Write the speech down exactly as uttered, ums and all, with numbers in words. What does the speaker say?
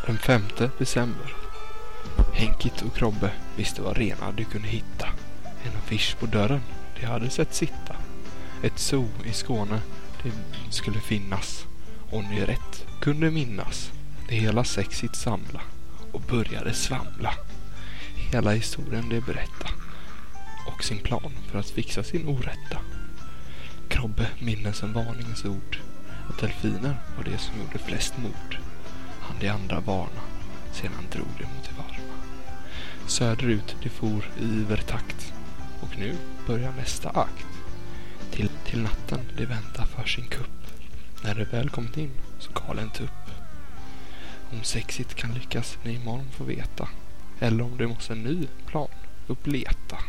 Den femte december. Henkit och Krobbe visste vad rena de kunde hitta. En affisch på dörren de hade sett sitta. Ett zoo i Skåne det skulle finnas. Och ni rätt kunde minnas. Det hela sexigt samla och började svamla. Hela historien det berätta. Och sin plan för att fixa sin orätta. Krobbe minnes en varningens ord. Att delfiner var det som gjorde flest mord. Han de andra varna. Sedan drog det mot det varma. Söderut det for i ivertakt. Och nu börjar nästa akt. Till, till natten det väntar för sin kupp. När det väl kommit in så galen tupp. Om sexigt kan lyckas ni imorgon få veta. Eller om det måste en ny plan uppleta.